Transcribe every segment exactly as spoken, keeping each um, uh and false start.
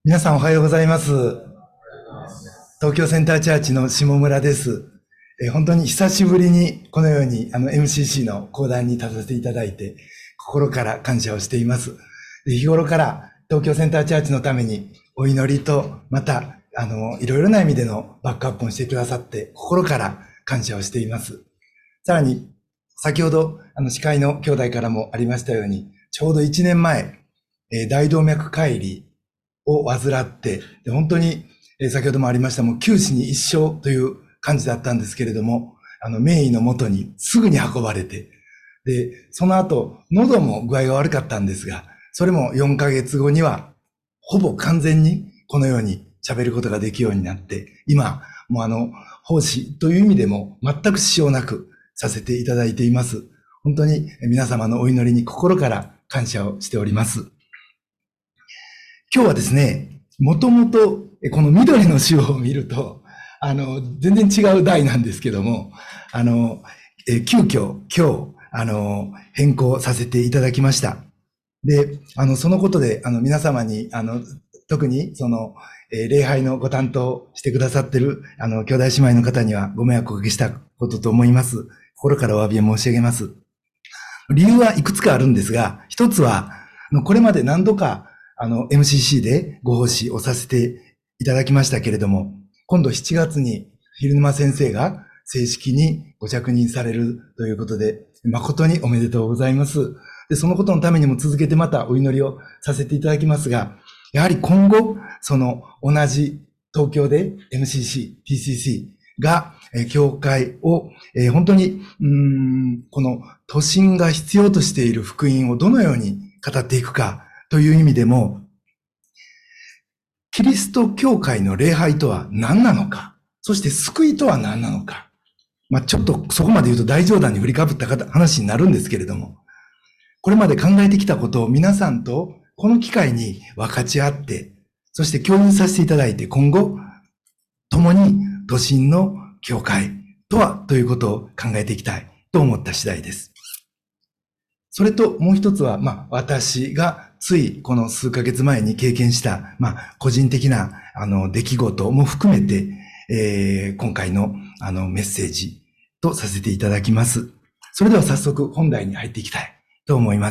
皆さんおはようございます。東京センターチャーチの下村です。えー本当に久しぶりにこのようにあの エムシーシー の講談に立たせていただいて心から感謝をしています。で日頃から東京センターチャーチのためにお祈りとまたあのいろいろな意味でのバックアップをしてくださって心から感謝をしています。さらに先ほどあの司会の兄弟からもありましたようにちょうどいちねんまえ、えー大動脈解離を患って、で本当に、えー先ほどもありました、もう九死に一生という感じだったんですけれども、あの、名医のもとにすぐに運ばれて、で、その後、喉も具合が悪かったんですが、それもよんかげつごには、ほぼ完全にこのように喋ることができるようになって、今、もうあの、奉仕という意味でも全く支障なくさせていただいています。本当に皆様のお祈りに心から感謝をしております。今日はですね、もともとこの緑の詩を見ると、あの、全然違う題なんですけども、あの、え急遽今日、あの、変更させていただきました。で、あの、そのことで、あの、皆様に、あの、特に、その、えー礼拝のご担当してくださってる、あの、兄弟姉妹の方にはご迷惑をおかけしたことと思います。心からお詫びを申し上げます。理由はいくつかあるんですが、一つは、あのこれまで何度か、あの、エムシーシー でご奉仕をさせていただきましたけれども、今度しちがつに昼沼先生が正式にご着任されるということで、誠におめでとうございます。で、そのことのためにも続けてまたお祈りをさせていただきますが、やはり今後、その同じ東京で エムシーシー、ティーシーシー が、えー教会を、えー本当に、うーん、この都心が必要としている福音をどのように語っていくかという意味でも、キリスト教会の礼拝とは何なのか、そして救いとは何なのか。まあ、ちょっとそこまで言うと大冗談に振りかぶった話になるんですけれども、これまで考えてきたことを皆さんとこの機会に分かち合って、そして共有させていただいて、今後、共に都心の教会とはということを考えていきたいと思った次第です。それともう一つは、まあ、私がついこの数ヶ月前に経験した、まあ、個人的な、あの、出来事も含めて、えー今回の、あの、メッセージとさせていただきます。それでは早速本題に入っていきたいと思います。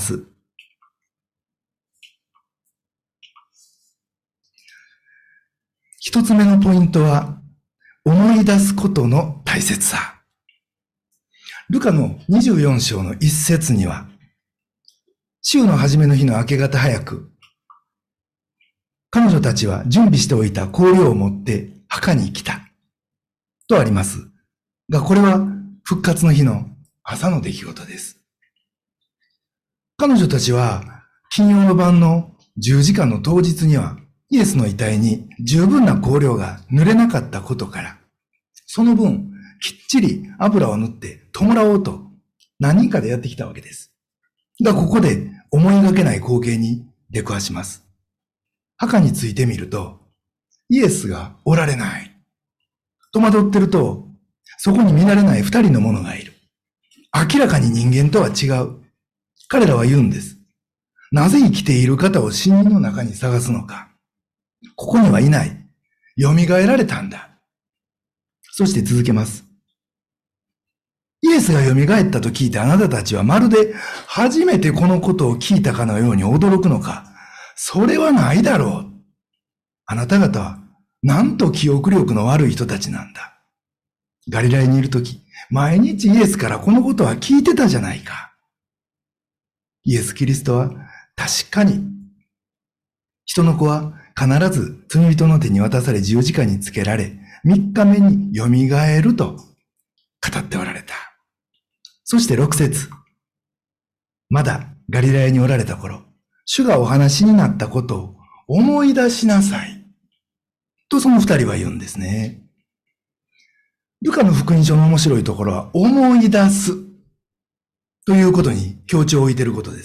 一つ目のポイントは、思い出すことの大切さ。ルカのにじゅうよん章の一節には、週の初めの日の明け方早く、彼女たちは準備しておいた香料を持って墓に来た。とあります。が、これは復活の日の朝の出来事です。彼女たちは金曜の晩の十字架の当日にはイエスの遺体に十分な香料が塗れなかったことから、その分きっちり油を塗って弔おうと何人かでやってきたわけです。が、ここで思いがけない光景に出くわします。墓についてみると、イエスがおられない。戸惑ってると、そこに見慣れない二人の者がいる。明らかに人間とは違う。彼らは言うんです。なぜ生きている方を死人の中に探すのか。ここにはいない。蘇られたんだ。そして続けます。イエスが蘇ったと聞いてあなたたちはまるで初めてこのことを聞いたかのように驚くのか。それはないだろう。あなた方はなんと記憶力の悪い人たちなんだ。ガリラヤにいるとき、毎日イエスからこのことは聞いてたじゃないか。イエス・キリストは確かに人の子は必ず罪人の手に渡され十字架につけられ、三日目によみがえると語っておられた。そして六節。まだガリラヤにおられた頃、主がお話になったことを思い出しなさい。とその二人は言うんですね。ルカの福音書の面白いところは思い出すということに強調を置いていることです。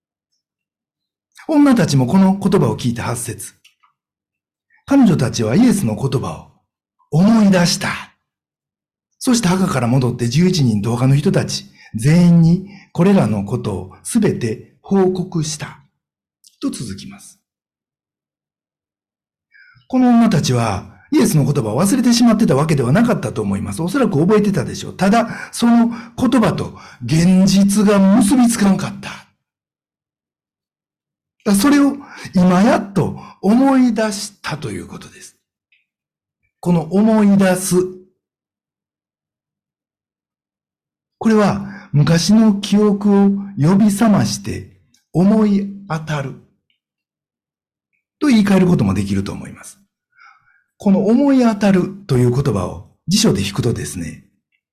女たちもこの言葉を聞いた八節。彼女たちはイエスの言葉を思い出した。そして墓から戻ってじゅういちにんと他の人たち全員にこれらのことをすべて報告した。と続きます。 この女たちはイエスの言葉を忘れてしまってたわけではなかったと思います。おそらく覚えてたでしょう。ただ、その言葉と現実が結びつかんかった。それを今やっと思い出したということです。この思い出す。これは昔の記憶を呼び覚まして思い当たると言い換えることもできると思います。この思い当たるという言葉を辞書で引くとですね、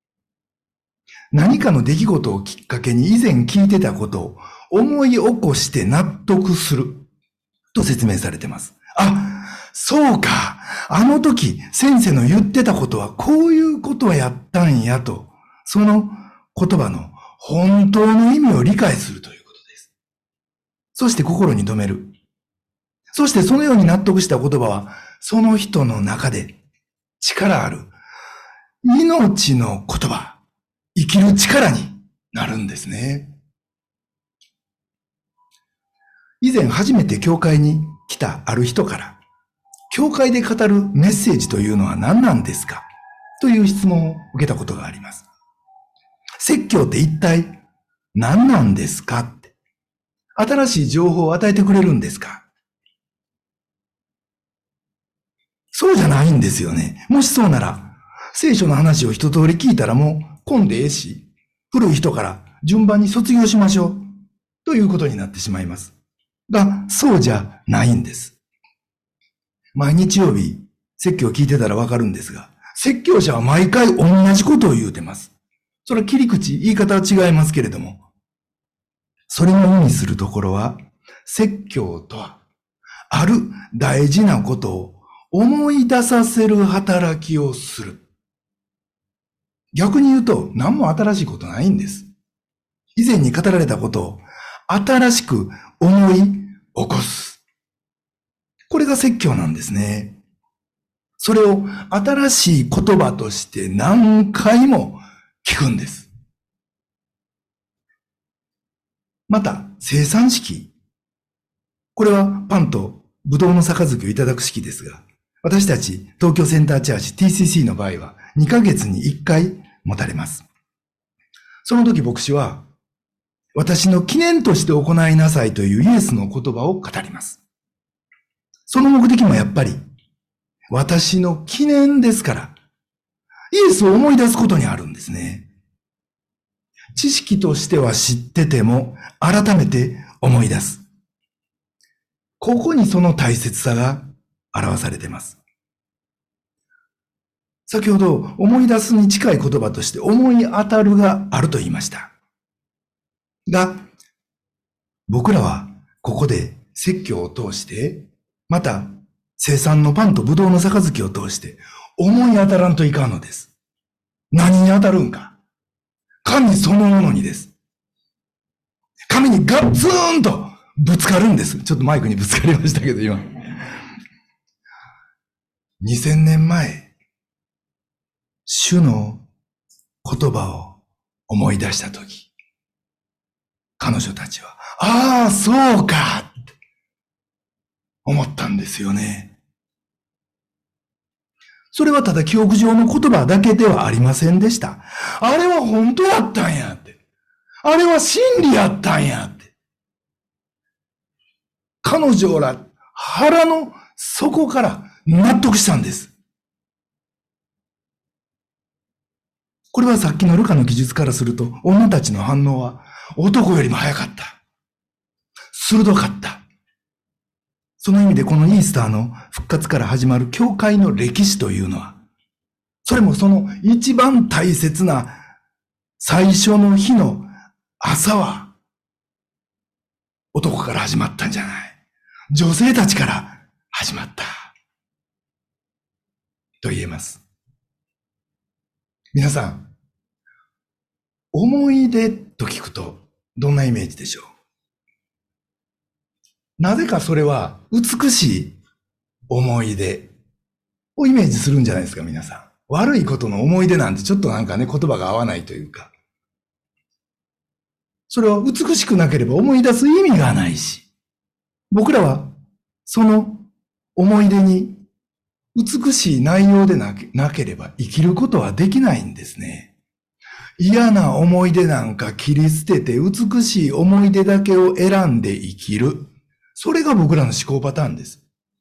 何かの出来事をきっかけに以前聞いてたことを思い起こして納得すると説明されています。あ、そうか。あの時先生の言ってたことはこういうことをやったんやと、その言葉の本当の意味を理解するということです。そして心に留める。そしてそのように納得した言葉は、その人の中で力ある命の言葉、生きる力になるんですね。以前初めて教会に来たある人から、教会で語るメッセージというのは何なんですかという質問を受けたことがあります。説教って一体何なんですかって。新しい情報を与えてくれるんですか？そうじゃないんですよね。もしそうなら、聖書の話を一通り聞いたらもう、こんでええし、古い人から順番に卒業しましょう、ということになってしまいます。が、そうじゃないんです。毎日曜日、説教を聞いてたらわかるんですが、説教者は毎回同じことを言うてます。それは切り口、言い方は違いますけれども、それの意味するところは、説教とは、ある大事なことを思い出させる働きをする。逆に言うと、何も新しいことないんです。以前に語られたことを新しく思い起こす。これが説教なんですね。それを新しい言葉として何回も聞くんです。また、生産式。これはパンとブドウの杯をいただく式ですが、私たち東京センターチャーチ ティーシーシー の場合はにかげつにいっかい持たれます。その時牧師は、私の記念として行いなさいというイエスの言葉を語ります。その目的もやっぱり、私の記念ですから、イエスを思い出すことにあるんですね。知識としては知ってても、改めて思い出す。ここにその大切さが表されています。先ほど、思い出すに近い言葉として、思い当たるがあると言いました。が、僕らはここで説教を通して、また生産のパンとブドウの杯を通して、思い当たらんといかんのです。何に当たるんか。神そのものにです。神にガッツーンとぶつかるんです。ちょっとマイクにぶつかりましたけど、今。にせんねんまえ、主の言葉を思い出したとき、彼女たちは、ああ、そうかって思ったんですよね。それはただ記憶上の言葉だけではありませんでした。あれは本当やったんやって。あれは真理やったんやって。彼女ら腹の底から納得したんです。これはさっきのルカの記述からすると、女たちの反応は男よりも早かった。鋭かった。その意味でこのイースターの復活から始まる教会の歴史というのは、それもその一番大切な最初の日の朝は、男から始まったんじゃない。女性たちから始まった。と言えます。皆さん、思い出と聞くとどんなイメージでしょう？なぜかそれは美しい思い出をイメージするんじゃないですか、皆さん。悪いことの思い出なんてちょっとなんかね、言葉が合わないというか。それは美しくなければ思い出す意味がないし、僕らはその思い出に美しい内容でなけ、なければ生きることはできないんですね。嫌な思い出なんか切り捨てて美しい思い出だけを選んで生きる。それが僕らの思考パターンです。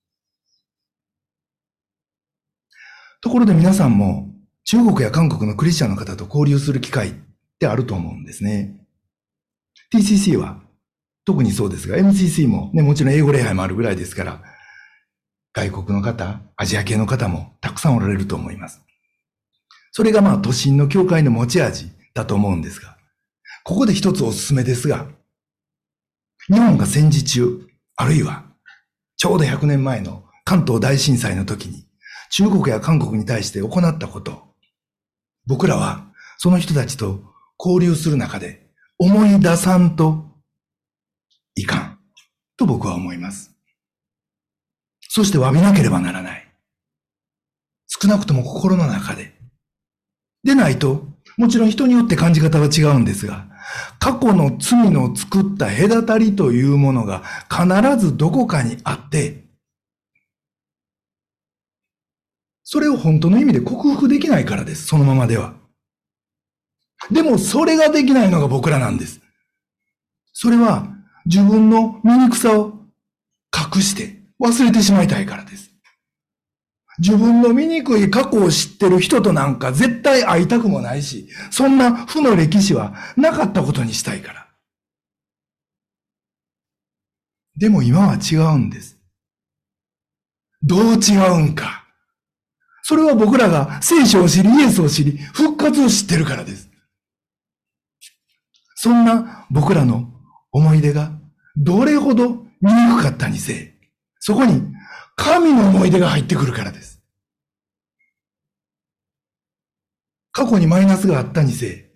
ところで皆さんも中国や韓国のクリスチャンの方と交流する機会ってあると思うんですね。ティーシーシー は特にそうですが、エムシーシー もね、もちろん英語礼拝もあるぐらいですから、外国の方、アジア系の方もたくさんおられると思います。それがまあ都心の教会の持ち味だと思うんですが、ここで一つおすすめですが、日本が戦時中、あるいはちょうどひゃくねんまえの関東大震災の時に中国や韓国に対して行ったこと、僕らはその人たちと交流する中で思い出さんといかんと僕は思います。そして詫びなければならない。少なくとも心の中で。でないと、もちろん人によって感じ方は違うんですが、過去の罪の作った隔たりというものが必ずどこかにあって、それを本当の意味で克服できないからです、そのままでは。でもそれができないのが僕らなんです。それは自分の醜さを隠して忘れてしまいたいからです。自分の醜い過去を知ってる人となんか絶対会いたくもないし、そんな負の歴史はなかったことにしたいから。でも今は違うんです。どう違うんか。それは僕らが聖書を知り、イエスを知り、復活を知ってるからです。そんな僕らの思い出がどれほど醜かったにせい、そこに神の思い出が入ってくるからです。過去にマイナスがあったにせい、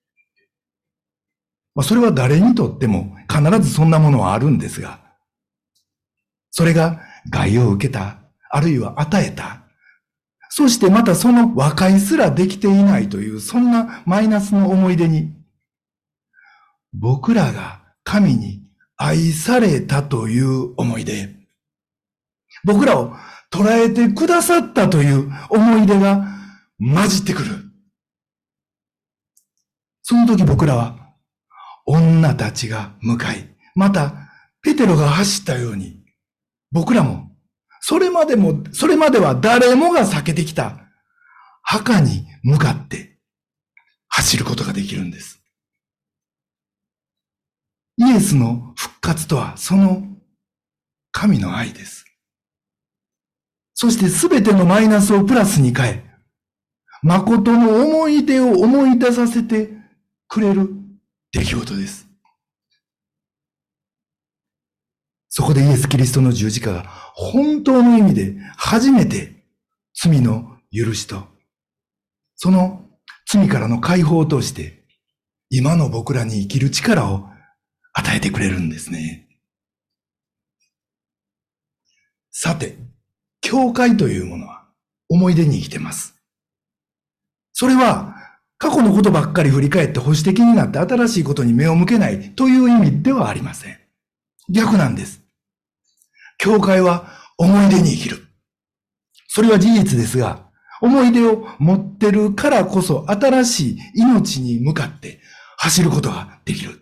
まあ、それは誰にとっても必ずそんなものはあるんですが、それが害を受けた、あるいは与えた、そしてまたその和解すらできていないという、そんなマイナスの思い出に、僕らが神に愛されたという思い出、僕らを捉えてくださったという思い出が混じってくる。その時僕らは女たちが向かい、またペテロが走ったように、僕らもそれまでも、それまでは誰もが避けてきた墓に向かって走ることができるんです。イエスの復活とはその神の愛です。そしてすべてのマイナスをプラスに変え、誠の思い出を思い出させてくれる出来事です。そこでイエス・キリストの十字架が本当の意味で初めて罪の許しと、その罪からの解放として、今の僕らに生きる力を与えてくれるんですね。さて、教会というものは思い出に生きてます。それは過去のことばっかり振り返って保守的になって新しいことに目を向けないという意味ではありません。逆なんです。教会は思い出に生きる。それは事実ですが、思い出を持ってるからこそ新しい命に向かって走ることができる。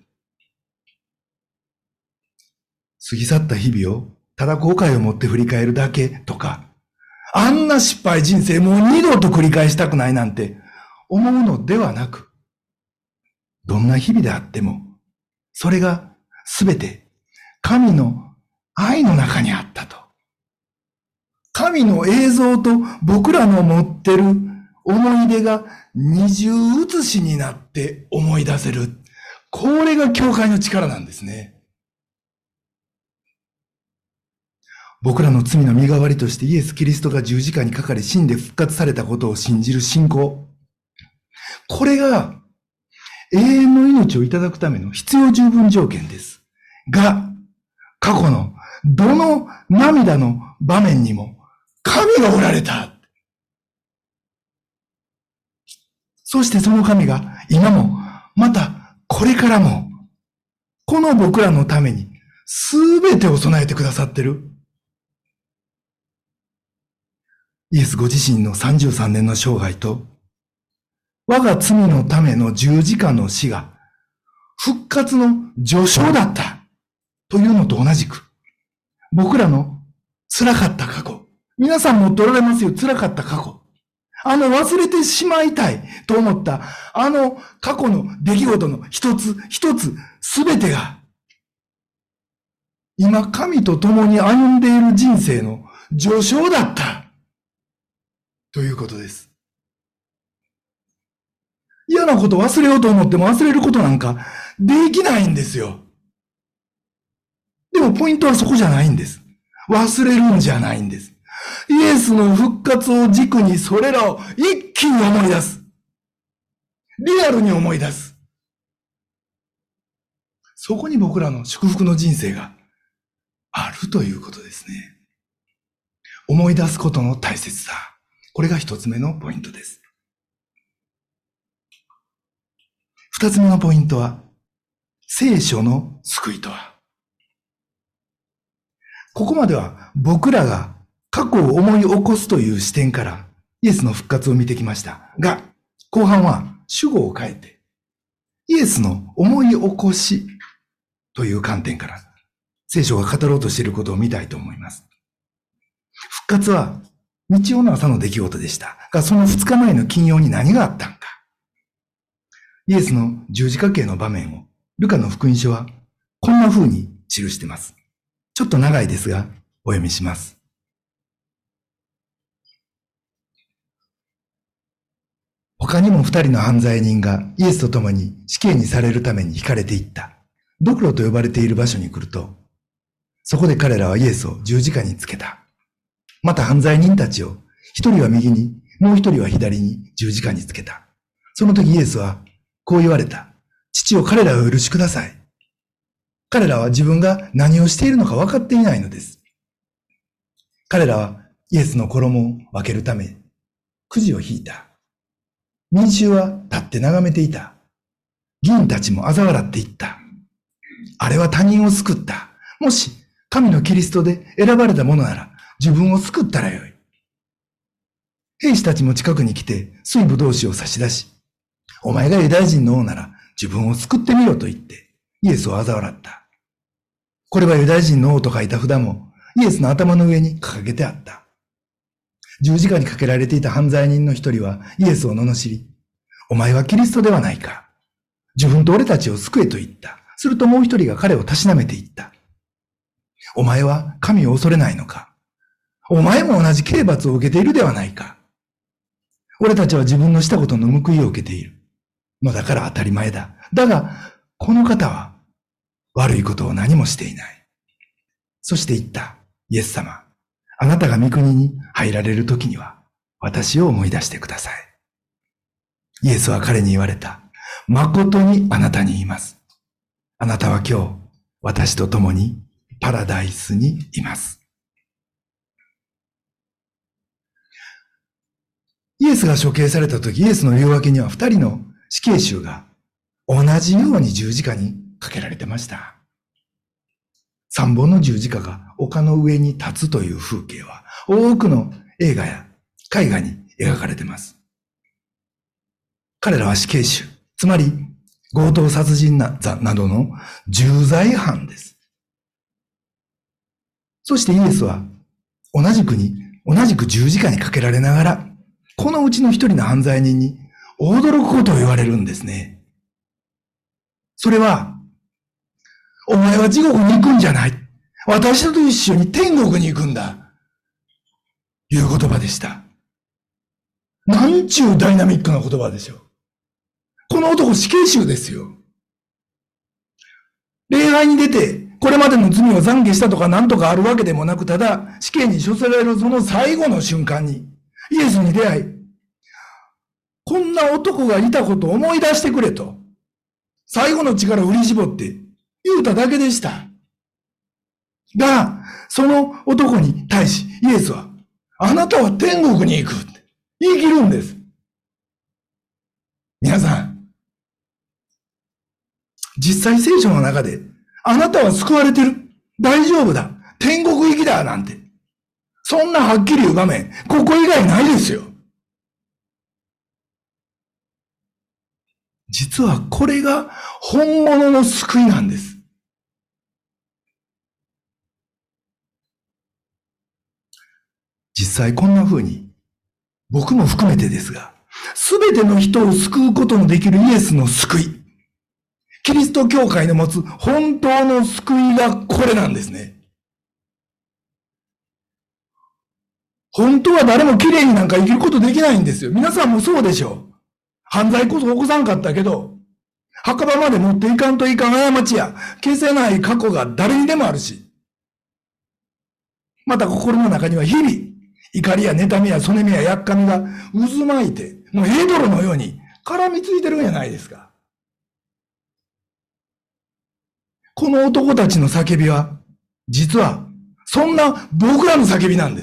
過ぎ去った日々をただ後悔を持って振り返るだけとか、あんな失敗人生もう二度と繰り返したくないなんて思うのではなく、どんな日々であっても、それがすべて神の愛の中にあったと。神の映像と僕らの持ってる思い出が二重写しになって思い出せる。これが教会の力なんですね。僕らの罪の身代わりとしてイエス・キリストが十字架にかかり死んで復活されたことを信じる信仰。これが永遠の命をいただくための必要十分条件です。が、過去のどの涙の場面にも神がおられた。そしてその神が今もまたこれからもこの僕らのためにすべてを備えてくださってる。 イエスご自身のさんじゅうさんねんの生涯と、我が罪のための十字架の死が復活の序章だったというのと同じく、僕らの辛かった過去、皆さんも取られますよ、辛かった過去。あの忘れてしまいたいと思ったあの過去の出来事の一つ一つすべてが、今神と共に歩んでいる人生の序章だったということです。嫌なこと忘れようと思っても忘れることなんかできないんですよ。でもポイントはそこじゃないんです。忘れるんじゃないんです。イエスの復活を軸にそれらを一気に思い出す。リアルに思い出す。そこに僕らの祝福の人生があるということですね。思い出すことの大切さ。これが一つ目のポイントです。二つ目のポイントは、聖書の救いとは。ここまでは僕らが過去を思い起こすという視点からイエスの復活を見てきましたが、後半は主語を変えて、イエスの思い起こしという観点から聖書が語ろうとしていることを見たいと思います。復活は日曜の朝の出来事でしたが、その二日前の金曜に何があったんか。イエスの十字架形の場面をルカの福音書はこんな風に記しています。ちょっと長いですがお読みします。他にも二人の犯罪人がイエスと共に死刑にされるために引かれていった。ドクロと呼ばれている場所に来ると、そこで彼らはイエスを十字架につけた。また犯罪人たちを一人は右に、もう一人は左に十字架につけた。その時イエスはこう言われた。父を彼らをお許しください。彼らは自分が何をしているのか分かっていないのです。彼らはイエスの衣を分けるため、くじを引いた。民衆は立って眺めていた。議員たちも嘲笑っていった。あれは他人を救った。もし神のキリストで選ばれたものなら自分を救ったらよい。兵士たちも近くに来て水ぶどう酒を差し出し、お前がユダヤ人の王なら自分を救ってみろと言ってイエスを嘲笑った。これはユダヤ人の王と書いた札もイエスの頭の上に掲げてあった。十字架にかけられていた犯罪人の一人はイエスを罵り、お前はキリストではないか。自分と俺たちを救えと言った。するともう一人が彼をたしなめていった。お前は神を恐れないのか。お前も同じ刑罰を受けているではないか。俺たちは自分のしたことの報いを受けているのだから当たり前だ。だが、この方は悪いことを何もしていない。そして言った。イエス様、あなたが御国に入られる時には私を思い出してください。イエスは彼に言われた。誠にあなたに言います。あなたは今日私と共にパラダイスにいます。イエスが処刑された時、イエスの両脇には二人の死刑囚が同じように十字架にかけられてました。三本の十字架が丘の上に立つという風景は多くの映画や絵画に描かれています。彼らは死刑囚、つまり強盗殺人などの重罪犯です。そしてイエスは同じくに、同じく十字架にかけられながら、このうちの一人の犯罪人に驚くことを言われるんですね。それは、お前は地獄に行くんじゃない。私と一緒に天国に行くんだ。いう言葉でした。なんちゅうダイナミックな言葉でしょう。この男死刑囚ですよ。礼拝に出て、これまでの罪を懺悔したとか何とかあるわけでもなく、ただ死刑に処せられるその最後の瞬間に、イエスに出会い、こんな男がいたことを思い出してくれと、最後の力を振り絞って言うただけでした。が、その男に対しイエスは、あなたは天国に行くって言い切るんです。皆さん、実際聖書の中で、あなたは救われてる。大丈夫だ。天国行きだ。なんて。 そんなはっきり言う場面、ここ以外ないですよ。実はこれが本物の救いなんです。実際こんな風に、僕も含めてですが、すべての人を救うことのできるイエスの救い。キリスト教会の持つ本当の救いがこれなんですね。本当は誰も綺麗になんか生きることできないんですよ。皆さんもそうでしょう。犯罪こそ起こさんかったけど、墓場まで持っていかんといかん過ちや消せない過去が誰にでもあるし、また心の中には日々、怒りや妬みやそねみややっかみが渦巻いて、もうヘドロのように絡みついてるんじゃないですか。この男たちの叫びは、実は、そんな僕らの叫びなんです。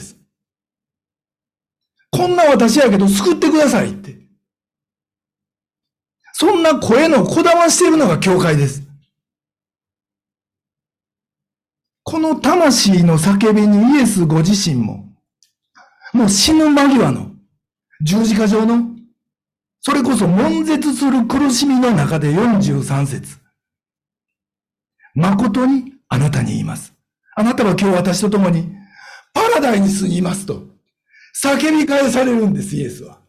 こんな私やけど救ってくださいって。そんな声のこだましているのが教会です。この魂の叫びにイエスご自身も、もう死ぬ間際の十字架上の、それこそ悶絶する苦しみの中でよんじゅうさん節。誠にあなたに言います。あなたは今日私と共にパラダイスにいますと叫び返されるんです、イエスは。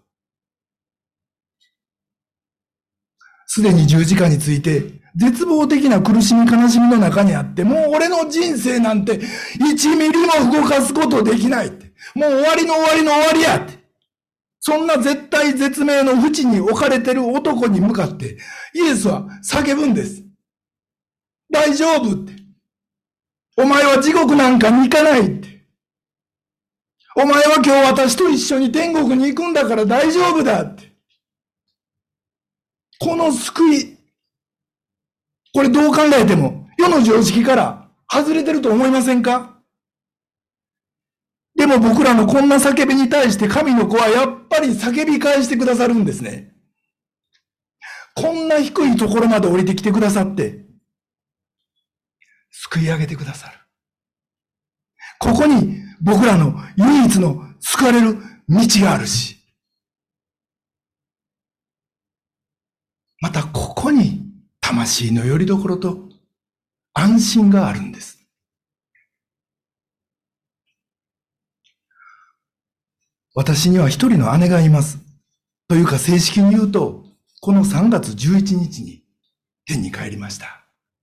すでに十字架について絶望的な苦しみ悲しみの中にあって、もう俺の人生なんていちミリも動かすことできないって。もう終わりの終わりの終わりやって。そんな絶対絶命の淵に置かれてる男に向かってイエスは叫ぶんです。大丈夫って。お前は地獄なんかに行かないって。お前は今日私と一緒に天国に行くんだから大丈夫だって。この救い、これどう考えても世の常識から外れてると思いませんか？でも僕らのこんな叫びに対して神の子はやっぱり叫び返してくださるんですね。こんな低いところまで降りてきてくださって、救い上げてくださる。ここに僕らの唯一の救われる道があるし、またここに魂の拠り所と安心があるんです。私には一人の姉がいます。というか正式に言うと、このさんがつじゅういちにちに天に帰りました。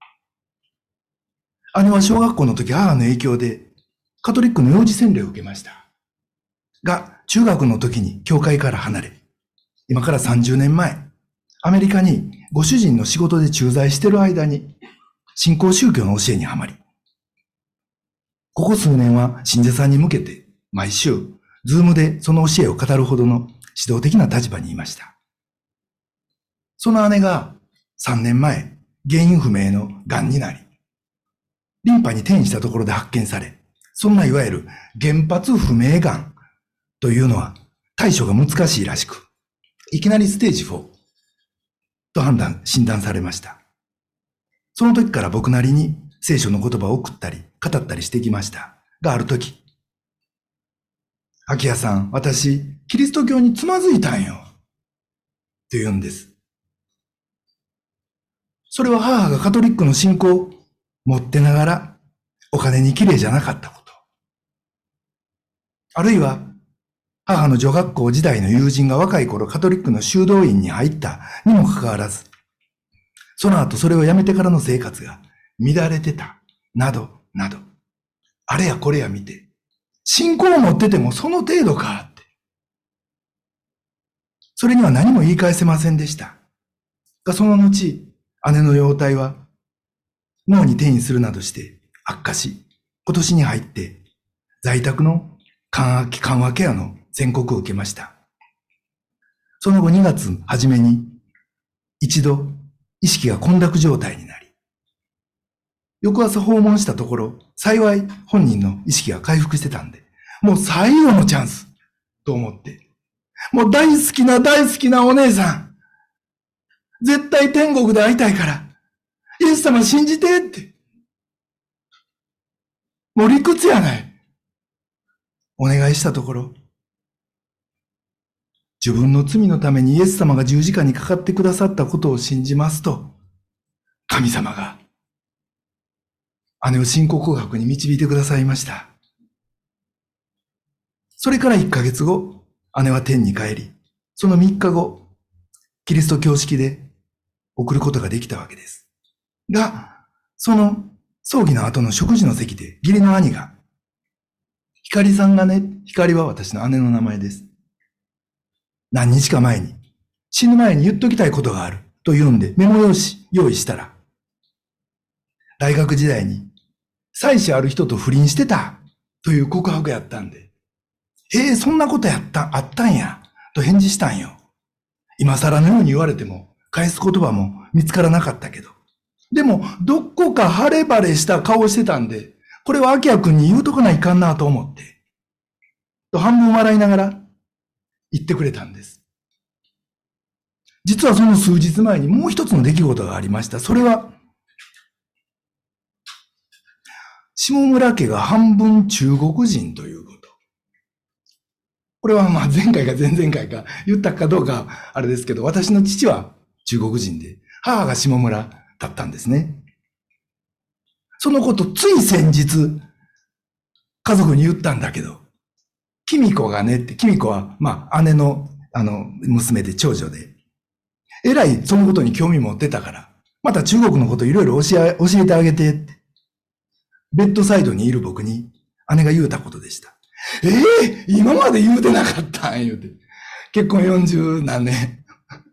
姉は小学校の時母の影響でカトリックの幼児洗礼を受けました。が、中学の時に教会から離れ、今からさんじゅうねんまえ、アメリカにご主人の仕事で駐在している間に、新興宗教の教えにはまり、ここ数年は信者さんに向けて毎週、ズームでその教えを語るほどの指導的な立場にいました。その姉がさんねんまえ、原因不明の癌になり、リンパに転移したところで発見され、そんないわゆる原発不明癌というのは対処が難しいらしく、いきなりステージフォーと判断、診断されました。その時から僕なりに聖書の言葉を送ったり、語ったりしてきました。がある時、秋谷さん、私、キリスト教につまずいたんよ。って言うんです。それは母がカトリックの信仰を持ってながら、お金に綺麗じゃなかったこと。あるいは、母の女学校時代の友人が若い頃カトリックの修道院に入ったにもかかわらず、その後それをやめてからの生活が乱れてた、など、など、あれやこれや見て、信仰を持っててもその程度かって。それには何も言い返せませんでした。が、その後、姉の容体は脳に転移するなどして悪化し、今年に入って在宅の緩和、緩和ケアの宣告を受けました。その後にがつ初めに一度意識が混濁状態になり、翌朝訪問したところ、幸い本人の意識が回復してたんで、もう最後のチャンスと思って、もう大好きな大好きなお姉さん、絶対天国で会いたいから、イエス様信じてって。もう理屈やない。 お願いしたところ、自分の罪のためにイエス様が十字架にかかってくださったことを信じますと、神様が姉を信仰告白に導いてくださいました。それからいっかげつご、姉は天に帰り、そのみっかご、キリスト教式で送ることができたわけです。が、その葬儀の後の食事の席で義理の兄が、光さんがね、光は私の姉の名前です。何日か前に、死ぬ前に言っときたいことがあると言うんでメモ用紙用意したら、大学時代に妻子ある人と不倫してたという告白やったんで、ええ、そんなことやった、あったんや、と返事したんよ。今更のように言われても、返す言葉も見つからなかったけど。でも、どこか晴れ晴れした顔してたんで、これは秋谷くんに言うとかないかんなと思って。と半分笑いながら言ってくれたんです。実はその数日前にもう一つの出来事がありました。それは、下村家が半分中国人ということ。これはまあ前回か前々回か言ったかどうかあれですけど、私の父は中国人で、母が下村だったんですね。そのことつい先日、家族に言ったんだけど、キミコがねって、キミコはまあ姉のあの娘で長女で、えらいそのことに興味持ってたから、また中国のこといろいろ教え、教えてあげてって、ベッドサイドにいる僕に姉が言うたことでした。ええー、今まで言うてなかったん言うて。結婚よんじゅうなんねん。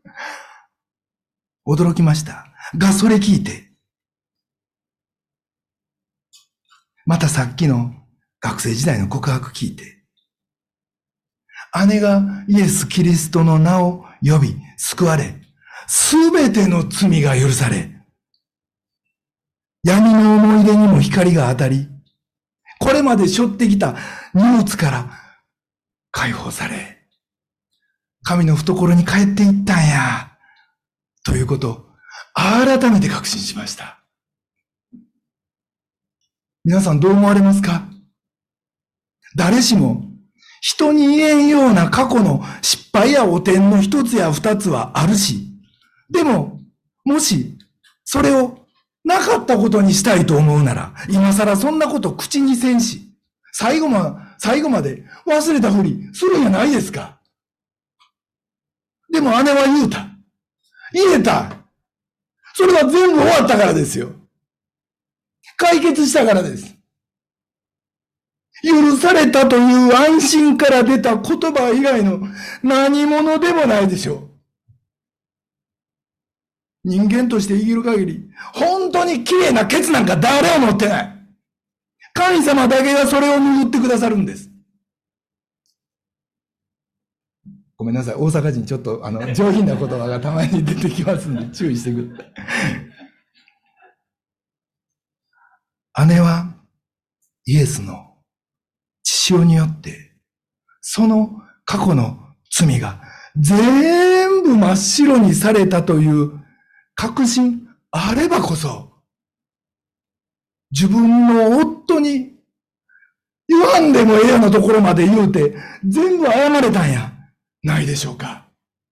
驚きました。が、それ聞いて、またさっきの学生時代の告白聞いて、姉がイエス・キリストの名を呼び、救われ、すべての罪が許され、闇の思い出にも光が当たり、これまで背負ってきた荷物から解放され、神の懐に帰っていったんや、ということを改めて確信しました。皆さんどう思われますか？誰しも人に言えんような過去の失敗や汚点の一つや二つはあるし、でも、もしそれをなかったことにしたいと思うなら、今更そんなこと口にせんし、最後ま、最後まで忘れたふりするんやないですか。でも姉は言うた。言えた。それは全部終わったからですよ。解決したからです。許されたという安心から出た言葉以外の何者でもないでしょう。人間として生きる限り、本当に綺麗なケツなんか誰も持ってない。神様だけがそれを拭ってくださるんです。ごめんなさい。大阪人ちょっとあの上品な言葉がたまに出てきますんで注意してください。姉はイエスの血潮によって、その過去の罪が全部真っ白にされたという確信あればこそ、自分の夫に言わんでもええようなところまで言うて、全部謝れたんやないでしょうか。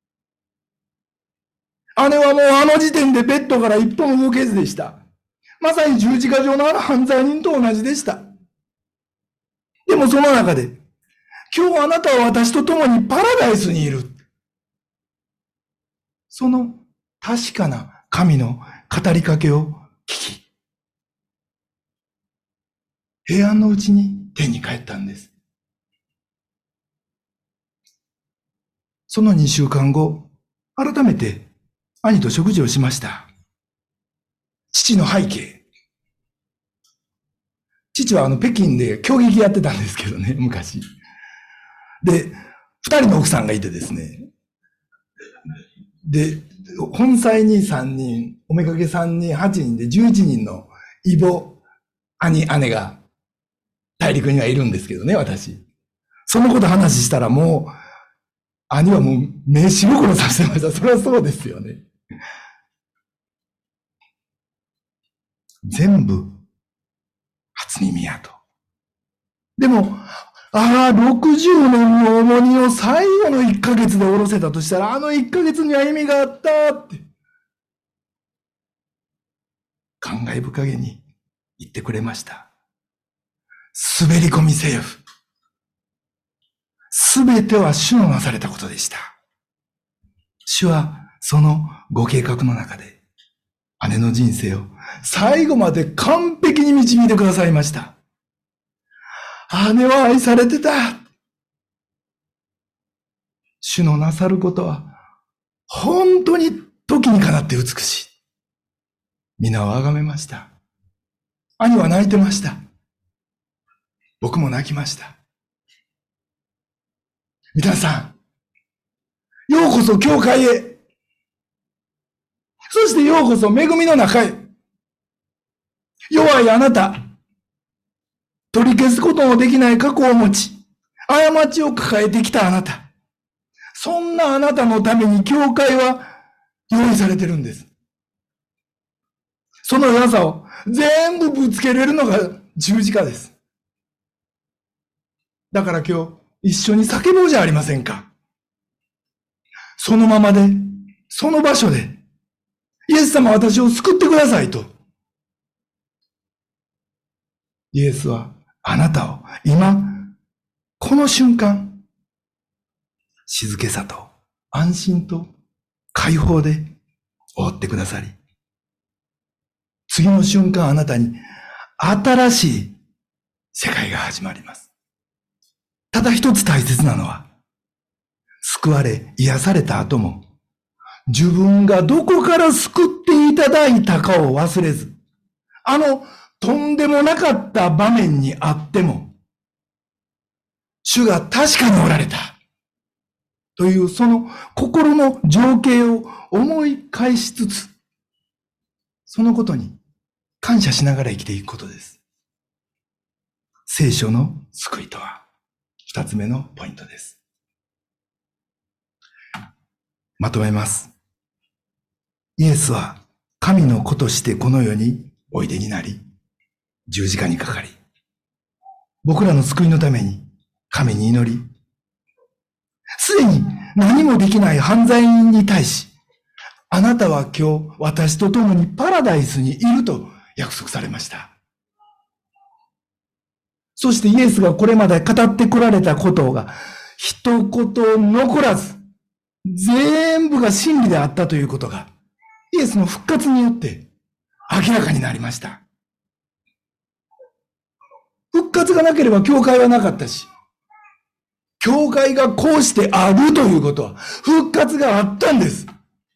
姉はもうあの時点でベッドから一歩も動けずでした。まさに十字架上のあの犯罪人と同じでした。でもその中で、今日あなたは私と共にパラダイスにいる。その確かな神の語りかけを聞き、平安のうちに天に帰ったんです。そのにしゅうかんご、改めて兄と食事をしました。父の背景。父はあの北京で競技やってたんですけどね、昔。で、二人の奥さんがいてですね。で、本妻にさんにん、おめかけさんにん、はちにんでじゅういちにんの異母、兄、姉が大陸にはいるんですけどね、私。そのこと話したらもう、兄はもう目白黒させてました。それはそうですよね。全部、初耳やと。でも、 ああ、ろくじゅうねんの重荷を最後のいっかげつで下ろせたとしたら、あのいっかげつには意味があったって、感慨深げに言ってくれました。滑り込みせよ。すべては主のなされたことでした。主はそのご計画の中で、姉の人生を最後まで完璧に導いてくださいました。姉は愛されてた。主のなさることは、本当に時にかなって美しい。皆を崇めました。兄は泣いてました。僕も泣きました。皆さん、ようこそ教会へ。そしてようこそ恵みの中へ。弱いあなた、取り消すことのできない過去を持ち、過ちを抱えてきたあなた。そんなあなたのために教会は用意されてるんです。その弱さを全部ぶつけれるのが十字架です。だから今日一緒に叫ぼうじゃありませんか。そのままで、その場所で、イエス様私を救ってくださいと。イエスはあなたを今、この瞬間、静けさと安心と解放で覆ってくださり、次の瞬間あなたに新しい世界が始まります。ただ一つ大切なのは、救われ、癒された後も、自分がどこから救っていただいたかを忘れず、あのとんでもなかった場面にあっても、主が確かにおられた。というその心の情景を思い返しつつ、そのことに感謝しながら生きていくことです。聖書の救いとは、二つ目のポイントです。まとめます。イエスは神の子としてこの世においでになり、十字架にかかり、僕らの救いのために神に祈り、すでに何もできない犯罪人に対し、あなたは今日私と共にパラダイスにいると約束されました。そしてイエスがこれまで語ってこられたことが一言残らず、全部が真理であったということが、イエスの復活によって明らかになりました。復活がなければ教会はなかったし、教会がこうしてあるということは復活があったんです。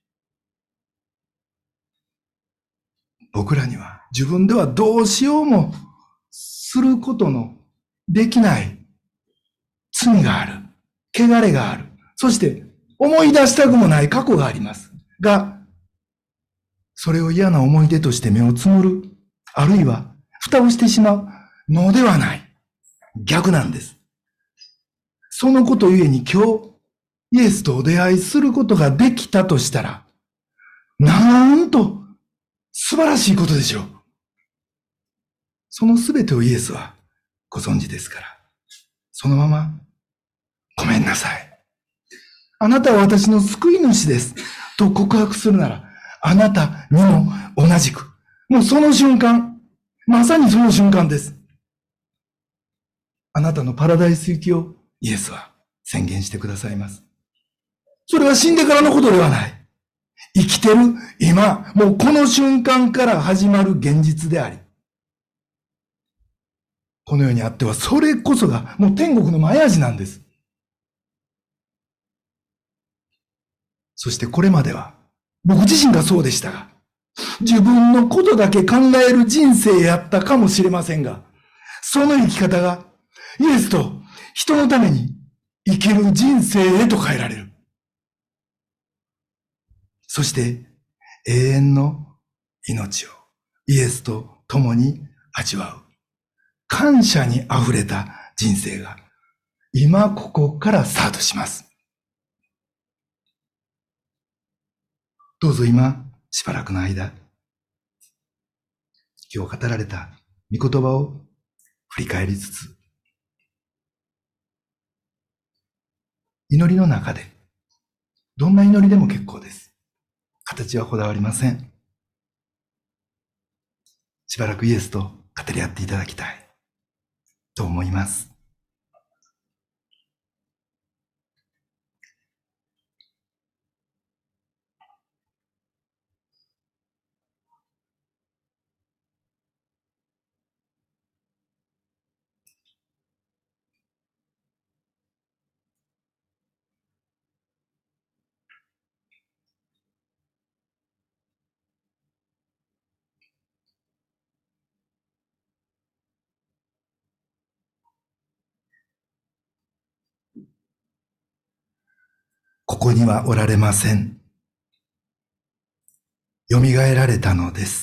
僕らには自分ではどうしようもすることのできない罪がある、汚れがある、そして思い出したくもない過去がありますが、それを嫌な思い出として目をつむる、あるいは蓋をしてしまうのではない。逆なんです。そのことゆえに今日、イエスとお出会いすることができたとしたら、なんと素晴らしいことでしょう。そのすべてをイエスはご存知ですから、そのまま、ごめんなさい。あなたは私の救い主です。と告白するなら、あなたにも同じく。もうその瞬間、まさにその瞬間です。あなたのパラダイス行きをイエスは宣言してくださいます。それは死んでからのことではない。生きてる今、もうこの瞬間から始まる現実であり、この世にあってはそれこそがもう天国の前味なんです。そしてこれまでは僕自身がそうでしたが、自分のことだけ考える人生やったかもしれませんが、その生き方がイエスと人のために生きる人生へと変えられる。そして永遠の命をイエスと共に味わう。感謝にあふれた人生が今ここからスタートします。どうぞ今しばらくの間、今日語られた御言葉を振り返りつつ、 祈りの中で、どんな祈りでも結構です。形はこだわりません。しばらくイエスと語り合っていただきたいと思います。ここにはおられません。よみがえられたのです。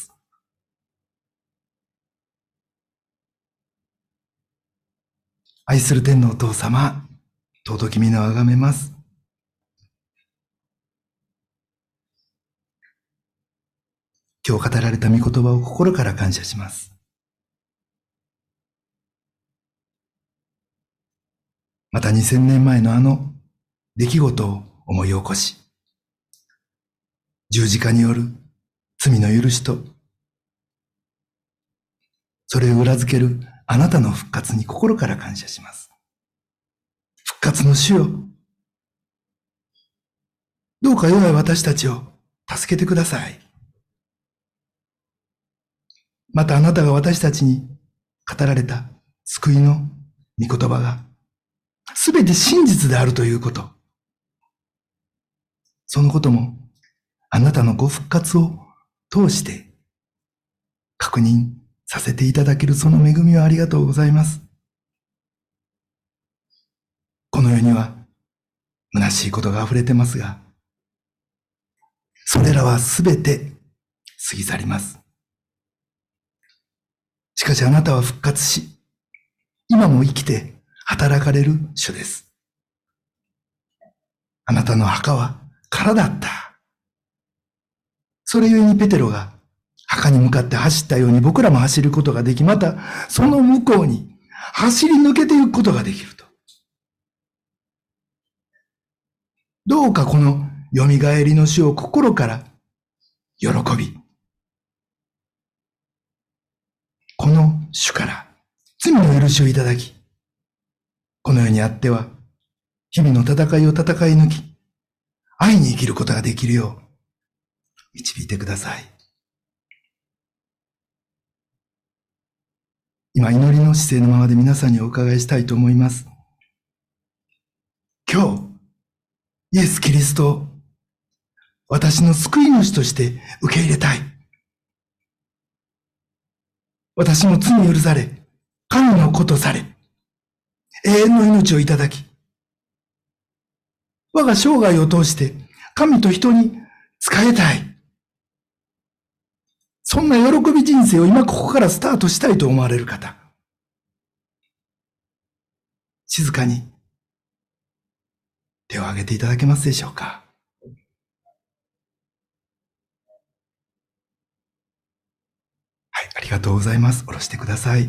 愛する天のお父様、尊き皆をあがめます。今日語られた御言葉を心から感謝します。またにせんねんまえのあの出来事を思い起こし、十字架による罪の許しと、それを裏付けるあなたの復活に心から感謝します。復活の主よ、どうか弱い私たちを助けてください。またあなたが私たちに語られた救いの御言葉がすべて真実であるということ。そのこともあなたのご復活を通して確認させていただけるその恵みをありがとうございます。この世には虚しいことが溢れてますが、それらはすべて過ぎ去ります。しかしあなたは復活し、今も生きて働かれる主です。あなたの墓は空だった。それゆえにペテロが墓に向かって走ったように僕らも走ることができ、またその向こうに走り抜けていくことができると。どうかこのよみがえりの主を心から喜び、この主から罪の許しをいただき、この世にあっては日々の戦いを戦い抜き、愛に生きることができるよう導いてください。今祈りの姿勢のままで皆さんにお伺いしたいと思います。今日、イエス・キリストを私の救い主として受け入れたい。私の罪許され、神の子とされ、永遠の命をいただき、我が生涯を通して神と人に仕えたい。そんな喜び人生を今ここからスタートしたいと思われる方、静かに手を挙げていただけますでしょうか。はい、ありがとうございます。下ろしてください。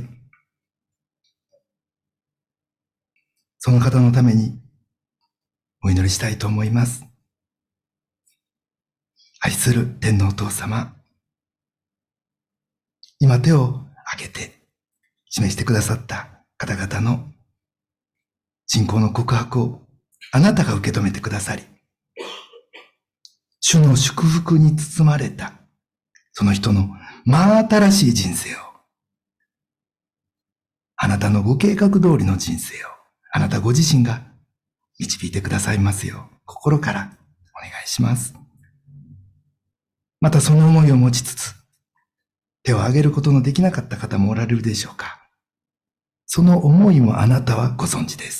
その方のためにお祈りしたいと思います。愛する天のお父様、今手を挙げて示してくださった方々の信仰の告白をあなたが受け止めてくださり、主の祝福に包まれたその人の真新しい人生を、あなたのご計画通りの人生をあなたご自身が導いてくださいますよう心からお願いします。またその思いを持ちつつ手を挙げることのできなかった方もおられるでしょうか。その思いもあなたはご存知です。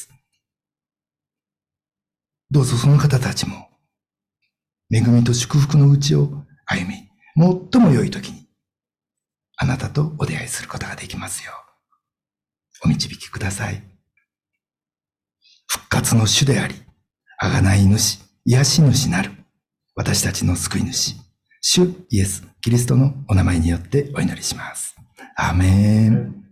どうぞその方たちも恵みと祝福のうちを歩み、最も良い時にあなたとお出会いすることができますようお導きください。復活の主であり、贖い主、癒し主なる私たちの救い主、主イエス・キリストのお名前によってお祈りします。アーメン。